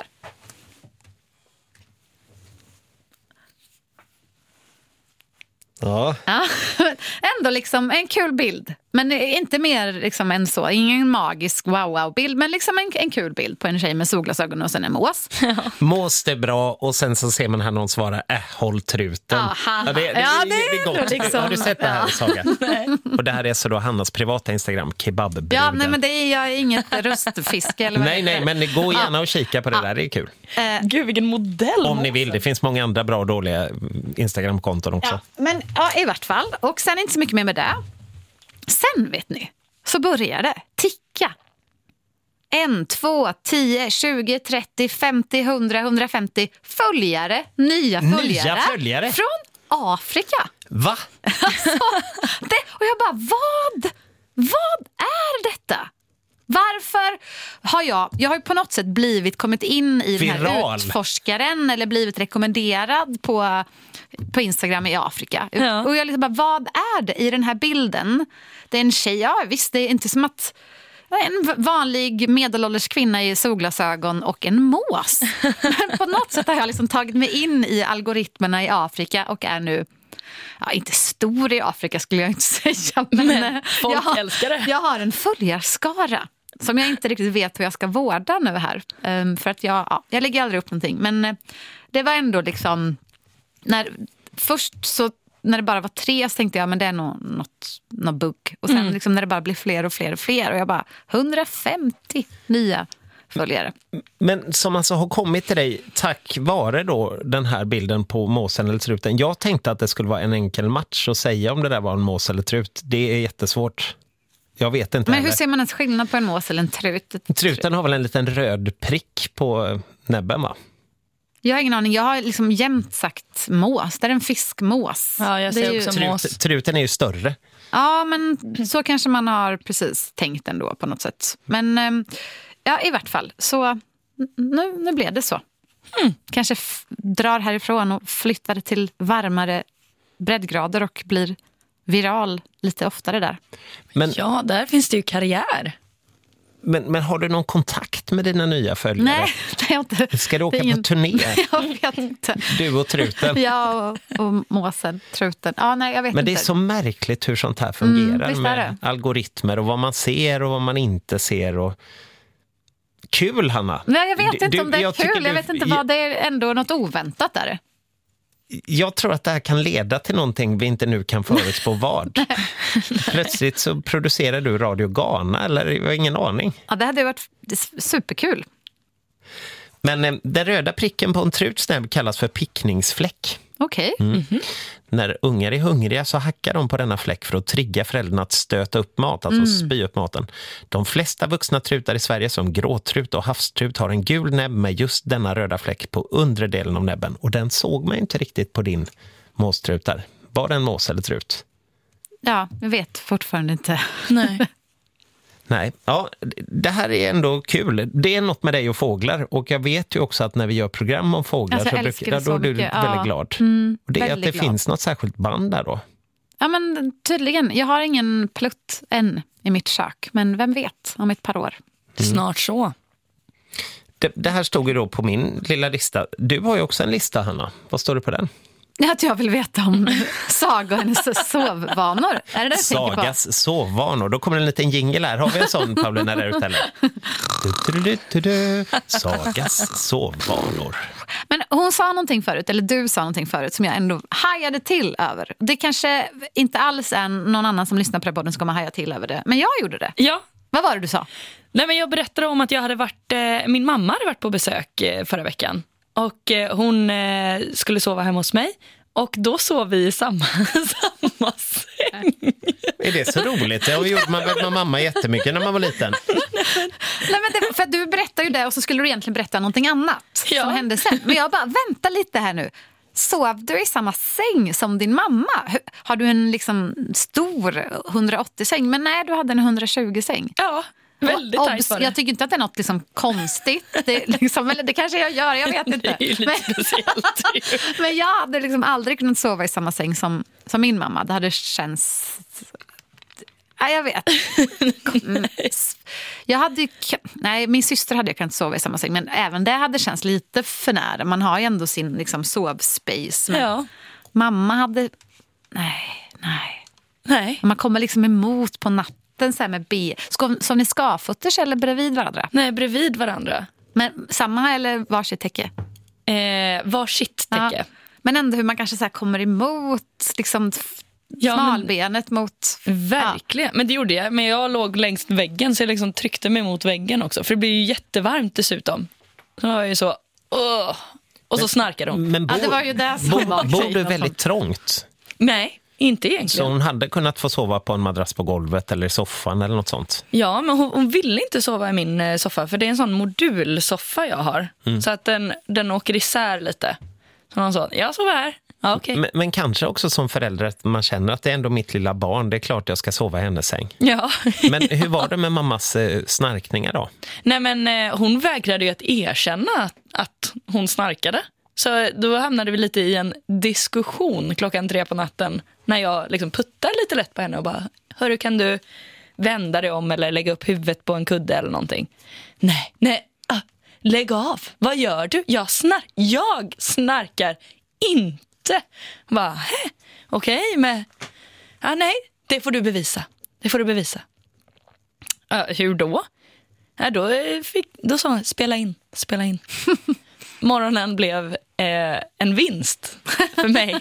Ja. Ja. Ändå liksom en kul bild. Men inte mer liksom än så. Ingen magisk wow-wow-bild. Men liksom en, en kul bild på en tjej med solglasögon och sen en mås. Ja. Mås det är bra. Och sen så ser man här någon svara, äh, håll truten. Aha. Ja, det, det, ja, det, det, det är gott. Liksom, har du sett det här, ja. Saga? Och det här är så då Hannas privata Instagram, kebabbruden. Ja, nej, men det är jag inget röstfiske. Eller vad nej, nej, men gå gärna ja. och kika på det ja. där. Det är kul. Uh, Gud, vilken modell. Om ni vill. Det finns många andra bra och dåliga Instagram-konton också. Ja, men ja, i vart fall. Och sen inte så mycket mer med det. Sen, vet ni, så börjar det ticka. En, två, tio, tjugo, trettio, femtio, hundra, hundrafemtio följare, nya följare, nya följare från Afrika. Va? Alltså, det, och jag bara, vad? Vad är detta? Varför har jag, jag har ju på något sätt blivit, kommit in i Viral. Den här utforskaren eller blivit rekommenderad på, på Instagram i Afrika. Ja. Och jag liksom bara, vad är det i den här bilden? Det är en tjej, ja visst, det är inte som att en vanlig medelålders kvinna i solglasögon och en mås. Men på något sätt har jag liksom tagit mig in i algoritmerna i Afrika och är nu ja, inte stor i Afrika skulle jag inte säga. Men, men folk jag har, älskar det. Jag har en följarskara som jag inte riktigt vet hur jag ska vårda nu här. Um, för att jag, ja, jag lägger aldrig upp någonting. Men uh, det var ändå liksom, när, först så när det bara var tre så tänkte jag men det är nog något, något bugg. Och sen mm. liksom, när det bara blir fler och fler och fler och jag bara hundrafemtio nya följare. Men som alltså har kommit till dig tack vare då den här bilden på måsen eller truten. Jag tänkte att det skulle vara en enkel match att säga om det där var en mås eller trut. Det är jättesvårt. Jag vet inte. Men heller. Hur ser man ens skillnad på en mås eller en trut? Truten har väl en liten röd prick på näbben, va? Jag har ingen aning. Jag har liksom jämt sagt mås. Det är en fiskmås. Ja, jag ser också Trut, mås. Truten är ju större. Ja, men så kanske man har precis tänkt ändå på något sätt. Men ja, i vart fall. Så nu, nu blev det så. Mm. Kanske f- drar härifrån och flyttar till varmare breddgrader och blir viral lite oftare där. Men, ja, där finns det ju karriär. Men, men har du någon kontakt med dina nya följare? Nej, det är inte. Ska du åka ingen... på turné? Jag vet inte. Du och truten. Ja, och, och måsen, truten. Ja, nej, jag vet men inte. det är så märkligt hur sånt här fungerar mm, med algoritmer och vad man ser och vad man inte ser. Och... Kul, Hanna. Nej, jag vet inte du, om det är jag kul. Jag du, vet inte vad det är, ändå något oväntat där. Jag tror att det här kan leda till någonting vi inte nu kan förutspå vad. Plötsligt så producerar du Radio Ghana, eller jag har ingen aning. Ja, det hade varit superkul. Men eh, den röda pricken på en trutsnäbb kallas för pickningsfläck. Okej. Okay. Mm. Mm-hmm. När ungar är hungriga så hackar de på denna fläck för att trigga föräldrarna att stöta upp mat, alltså mm. spy upp maten. De flesta vuxna trutar i Sverige som gråtrut och havstrut har en gul näbb med just denna röda fläck på undre delen av näbben. Och den såg man inte riktigt på din måstrutar. Var det en mås eller trut? Ja, jag vet fortfarande inte. Nej. Nej, ja, det här är ändå kul. Det är något med dig och fåglar. Och jag vet ju också att när vi gör program om fåglar alltså, så, brukar, ja, då är du väldigt ja. glad. Mm, och det är att det glad. finns något särskilt band där då. Ja, men tydligen. Jag har ingen plutt än i mitt kök. Men vem vet om ett par år. Mm. Snart så. Det, det här stod ju då på min lilla lista. Du har ju också en lista, Hanna. Vad står det på den? Att jag vill veta om Saga och hennes sovvanor. Är det det Sagas sovvanor. Då kommer en liten jingle här. Har vi en sån, Paulina, där ute eller? Du, du, du, du, du. Sagas sovvanor. Men hon sa någonting förut, eller du sa någonting förut som jag ändå hajade till över. Det kanske inte alls är någon annan som lyssnar på det podden som kommer haja till över det. Men jag gjorde det. Ja. Vad var det du sa? Nej, men jag berättade om att jag hade varit, eh, min mamma hade varit på besök eh, förra veckan. Och eh, hon eh, skulle sova hemma hos mig. Och då sov vi i samma, samma säng. Är det så roligt? Det gjorde man väl med mamma jättemycket när man var liten. Nej, men det, för du berättade ju det och så skulle du egentligen berätta någonting annat ja. som hände sen. Men jag bara, vänta lite här nu. Sov du i samma säng som din mamma? Har du en liksom stor hundraåttio-säng? Men nej, du hade en hundratjugo-säng. Ja. Väldigt och, tajt var det. Jag tycker inte att det är något liksom konstigt. Det, liksom, eller det kanske jag gör, jag vet inte. Det är lite men, speciellt. men jag hade liksom aldrig kunnat sova i samma säng som, som min mamma. Det hade känts... Ja, jag vet. Mm. Jag hade, nej, min syster hade jag kunnat sova i samma säng. Men även det hade känts lite för nära. Man har ju ändå sin liksom, sovspace. Men ja. mamma hade... Nej, nej. Nej. Man kommer liksom emot på natten. Så här med B. Ska, som ni skavfotters eller bredvid varandra? Nej, bredvid varandra. Men samma eller varsitt täcke? Eh, varsitt täcke. Ja. Men ändå hur man kanske så här kommer emot liksom ja, smalbenet men, mot... Verkligen. Ja. Men det gjorde jag. Men jag låg längst väggen så jag liksom tryckte mig mot väggen också. För det blir ju jättevarmt dessutom. Så var jag ju så... Uh, och men, så snarkade de. Men bo, ja, det var ju det som bo, var bor du väldigt trångt? Nej. Inte egentligen. Så hon hade kunnat få sova på en madrass på golvet eller i soffan eller något sånt? Ja, men hon, hon ville inte sova i min eh, soffa för det är en sån modulsoffa jag har. Mm. Så att den, den åker isär lite. Så hon sa, jag sover här. Ja, okay. men, men kanske också som förälder att man känner att det är ändå mitt lilla barn. Det är klart jag ska sova i hennes säng. Ja. Men hur var det med mammas eh, snarkningar då? Nej, men eh, hon vägrade ju att erkänna att, att hon snarkade. Så då hamnade vi lite i en diskussion klockan tre på natten när jag liksom puttar lite lätt på henne och bara, hörru, kan du vända dig om eller lägga upp huvudet på en kudde eller någonting? Nej, nej, ah, lägg av. Vad gör du? Jag, snar- jag snarkar inte. Bara, hä? okej, okay, men ja, nej, det får du bevisa. Det får du bevisa. Ja, hur då? Ja, då, fick, då sa han, spela in, spela in. Morgonen blev eh, en vinst för mig.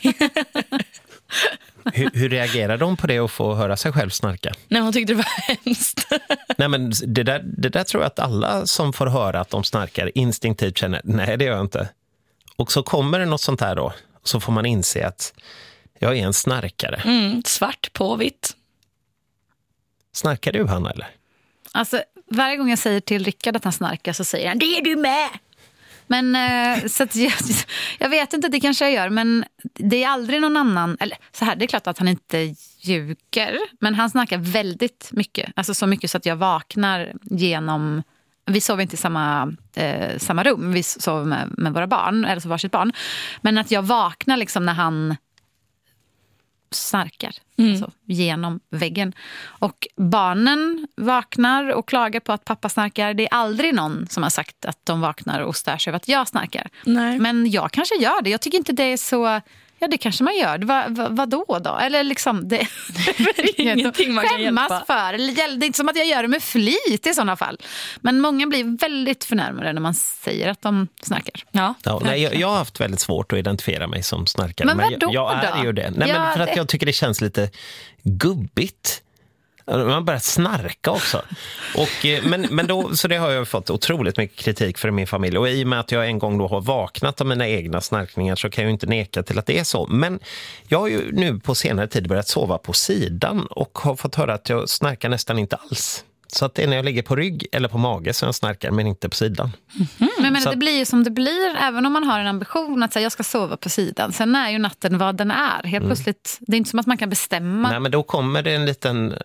hur, hur reagerar de på det att få höra sig själv snarka? Nej, hon tyckte det var hemskt. Nej, men det där, det där tror jag att alla som får höra att de snarkar instinktivt känner, nej det gör jag inte. Och så kommer det något sånt här då, så får man inse att jag är en snarkare. Mm, svart på vitt. Snarkar du, Hanna, eller? Alltså, varje gång jag säger till Rickard att han snarkar så säger han, det är du med! Men eh, så att jag, jag vet inte, det kanske jag gör, men det är aldrig någon annan, eller så här, det är klart att han inte ljuger, men han snackar väldigt mycket, alltså så mycket så att jag vaknar genom, vi sover inte i samma, eh, samma rum, vi sover med, med våra barn, eller så varsitt barn, men att jag vaknar liksom när han snarkar mm. alltså, genom väggen. Och barnen vaknar och klagar på att pappa snarkar. Det är aldrig någon som har sagt att de vaknar och stör sig över att jag snarkar. Nej. Men jag kanske gör det. Jag tycker inte det är så... Ja, det kanske man gör. Va, va, vad då då? Eller liksom... Det, det är ingenting man kan hjälpa. För. Det är inte som att jag gör det med flit i sådana fall. Men många blir väldigt förnärmade när man säger att de snarkar. Ja. Ja, nej, jag, jag har haft väldigt svårt att identifiera mig som snarkare. Men, men vadå jag, jag är då? ju det. Nej, ja, men för att det... jag tycker det känns lite gubbigt. Man börjar snarka också. Och, men, men då, så det har jag fått otroligt mycket kritik för min familj. Och i och med att jag en gång då har vaknat av mina egna snarkningar så kan jag ju inte neka till att det är så. Men jag har ju nu på senare tid börjat sova på sidan och har fått höra att jag snarkar nästan inte alls. Så att det är när jag ligger på rygg eller på mage så jag snarkar, men inte på sidan. Mm-hmm. Men, men så det blir ju som det blir, även om man har en ambition att säga jag ska sova på sidan. Sen är ju natten vad den är. Helt mm. plötsligt, det är inte som att man kan bestämma. Nej, men då kommer det en liten,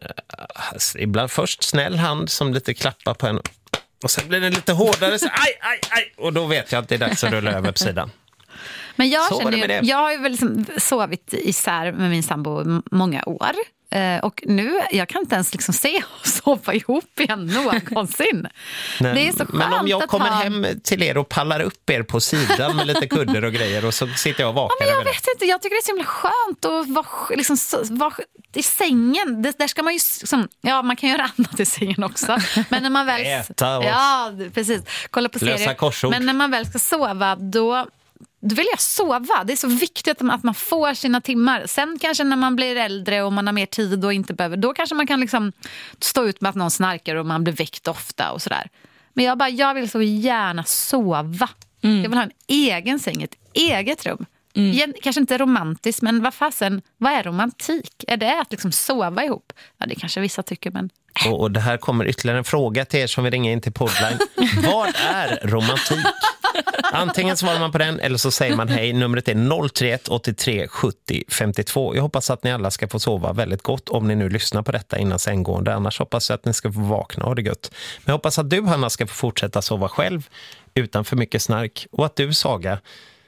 ibland först snäll hand som lite klappar på en. Och sen blir det lite hårdare, så aj, aj, aj. Och då vet jag att det är dags att rulla över på sidan. Men jag, känner ju, jag har ju väl liksom sovit isär med min sambo många år. Uh, och nu, jag kan inte ens liksom se och sova ihop igen någonsin. Nej, det är så skönt. Men om jag kommer ha... hem till er och pallar upp er på sidan med lite kudder och grejer och så sitter jag och vakar. Ja, men jag över vet det. inte, jag tycker det är så himla skönt att vara, liksom, vara i sängen. Det, där ska man ju, liksom, ja man kan göra annat i sängen också. Men när man väl... Äta och... Ja, precis. Kolla på serier. Lösa korsord. Men när man väl ska sova, då... Då vill jag sova. Det är så viktigt att man får sina timmar. Sen kanske när man blir äldre och man har mer tid och inte behöver, då kanske man kan liksom stå ut med att någon snarkar och man blir väckt ofta och sådär. Men jag bara, jag vill så gärna sova. Mm. Jag vill ha en egen säng, ett eget rum. Mm. Kanske inte romantiskt, men vad fasen, vad är romantik? Är det att liksom sova ihop? Ja, det kanske vissa tycker, men... Och, och det här kommer ytterligare en fråga till er som vill ringa in till Podline. Vad är romantik? Antingen svarar man på den eller så säger man hej. Numret är noll tre ett åttiotre sjuttio femtiotvå. Jag hoppas att ni alla ska få sova väldigt gott om ni nu lyssnar på detta innan sängående. Annars hoppas jag att ni ska få vakna och ha det gött. Men jag hoppas att du, Hanna, ska få fortsätta sova själv utan för mycket snark. Och att du, Saga...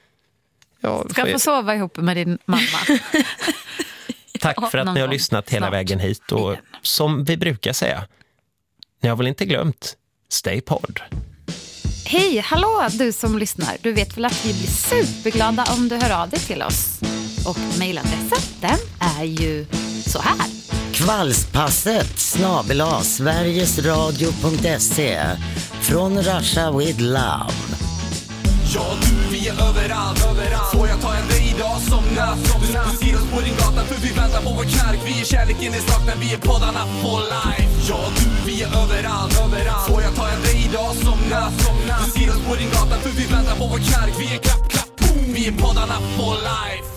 Ja, ska få sova ihop med din mamma. Tack för att ni har lyssnat hela snart. vägen hit. Och som vi brukar säga, ni har väl inte glömt Stay Pod. Hej, hallå du som lyssnar. Du vet väl att vi blir superglada om du hör av dig till oss. Och mejladressen, den är ju så här. Kvällspasset snabel-a sverigesradio.se Från Russia with Love. Ja du, vi är överallt, överallt. Får jag ta en dig idag som natt? Du, du ser oss på din gata för vi väntar på vår knark. Vi är kärleken i saknar, vi är poddarna for life. Ja du, vi är överallt, överallt. Får jag ta en dig idag som natt? Du ser oss på din gata för vi väntar på vår knark. Vi är klapp, klapp, boom. Vi är poddarna for life.